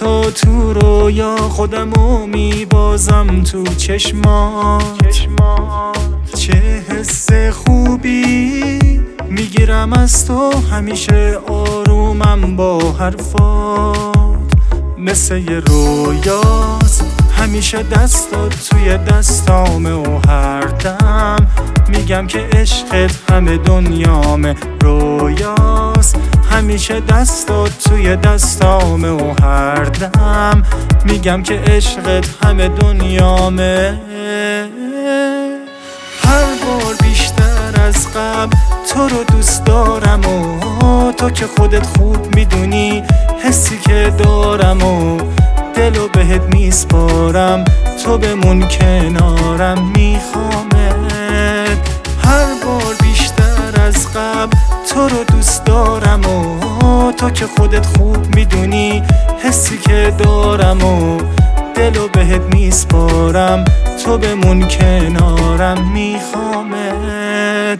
تو تو رویا خودمو میبازم تو چشمات. چه حس خوبی میگیرم از تو، همیشه آرومم با حرفات. مثل یه رویاست همیشه دستات توی دستامه و هر دم میگم که عشقت همه دنیامه. رویاست همیشه دستات توی دستامه و هر دم میگم که عشقت همه دنیامه. هر بار بیشتر از قبل تو رو دوست دارم و تو که خودت خوب میدونی حسی که دارم و دلو بهت میسپارم، تو بمون کنارم میخوامت. هر بار بیشتر از قبل تو رو دوست دارم و تو که خودت خوب میدونی حسی که دارم و دلو بهت میسپارم، تو بمون کنارم میخوامت.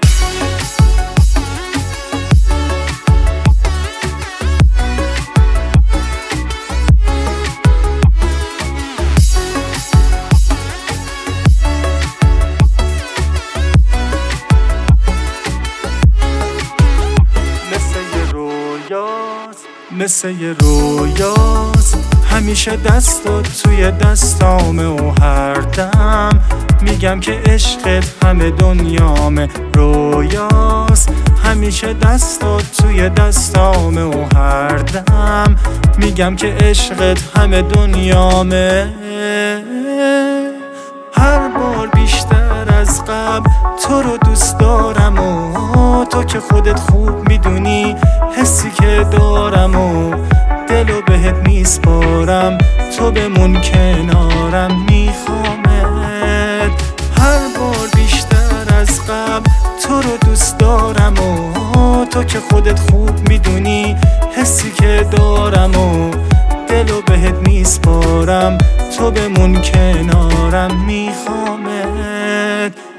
مثل یه رویاست همیشه دستات توی دستامه و هر دم میگم که عشقت همه دنیامه. رویاست همیشه دستات توی دستامه و هر دم میگم که عشقت همه دنیامه. هر بار بیشتر از قبل تو رو دوست دارم و تو که خودت خوب میدونی حسی که دارم و دلو بهت میسپارم، تو بمون کنارم میخوامت. هر بار بیشتر از قبل تو رو دوست دارم و تو که خودت خوب میدونی حسی که دارم و دلو بهت میسپارم، تو بمون کنارم میخوامت.